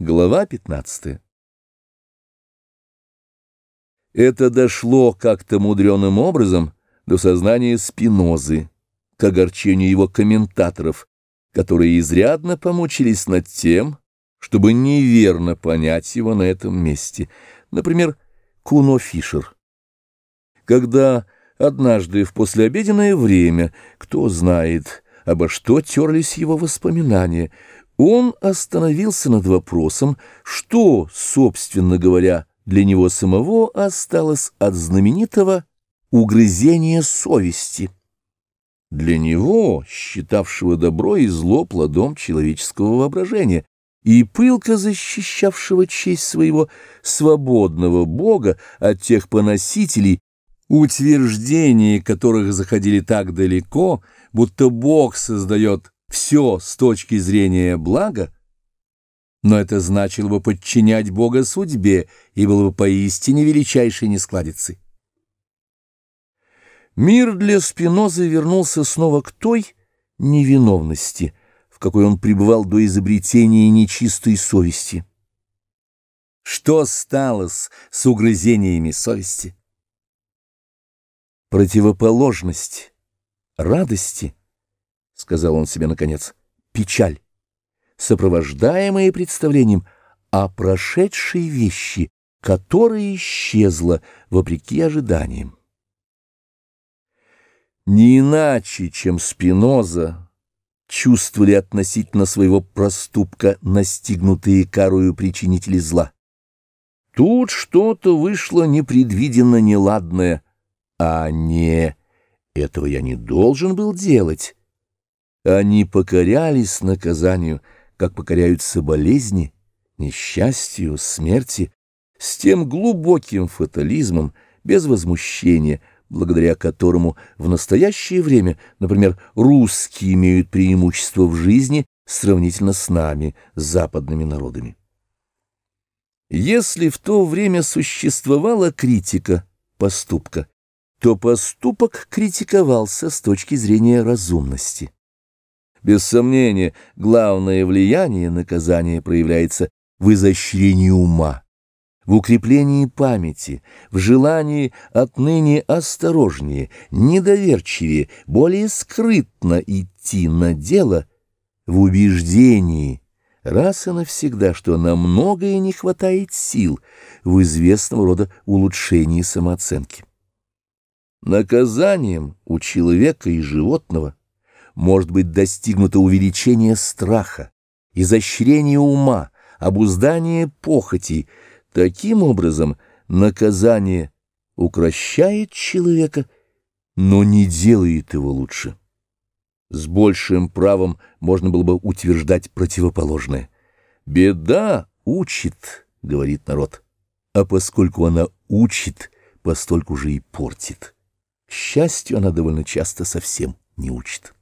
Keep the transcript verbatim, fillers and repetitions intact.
Глава пятнадцатая. Это дошло как-то мудреным образом до сознания Спинозы, к огорчению его комментаторов, которые изрядно помучились над тем, чтобы неверно понять его на этом месте. Например, Куно Фишер. Когда однажды в послеобеденное время, кто знает, обо что терлись его воспоминания, он остановился над вопросом, что, собственно говоря, для него самого осталось от знаменитого угрызения совести. Для него, считавшего добро и зло плодом человеческого воображения, и пылко защищавшего честь своего свободного Бога от тех поносителей, утверждения которых заходили так далеко, будто Бог создает все с точки зрения блага, но это значило бы подчинять Бога судьбе и было бы поистине величайшей нескладицей. Мир для Спинозы вернулся снова к той невиновности, в какой он пребывал до изобретения нечистой совести. Что стало с угрызениями совести? Противоположность радости, — сказал он себе наконец, — печаль, сопровождаемая представлением о прошедшей вещи, которая исчезла вопреки ожиданиям. Не иначе, чем Спиноза, чувствовали относительно своего проступка настигнутые карою причинители зла. Тут что-то вышло непредвиденно неладное, а не «этого я не должен был делать». Они покорялись наказанию, как покоряются болезни, несчастью, смерти, с тем глубоким фатализмом, без возмущения, благодаря которому в настоящее время, например, русские имеют преимущество в жизни сравнительно с нами, западными народами. Если в то время существовала критика поступка, то поступок критиковался с точки зрения разумности. Без сомнения, главное влияние наказания проявляется в изощрении ума, в укреплении памяти, в желании отныне осторожнее, недоверчивее, более скрытно идти на дело, в убеждении раз и навсегда, что на многое не хватает сил, в известного рода улучшении самооценки. Наказанием у человека и животного может быть достигнуто увеличение страха, изощрение ума, обуздание похотей. Таким образом, наказание укрощает человека, но не делает его лучше. С большим правом можно было бы утверждать противоположное. «Беда учит», — говорит народ, — «а поскольку она учит, постольку же и портит». К счастью, она довольно часто совсем не учит.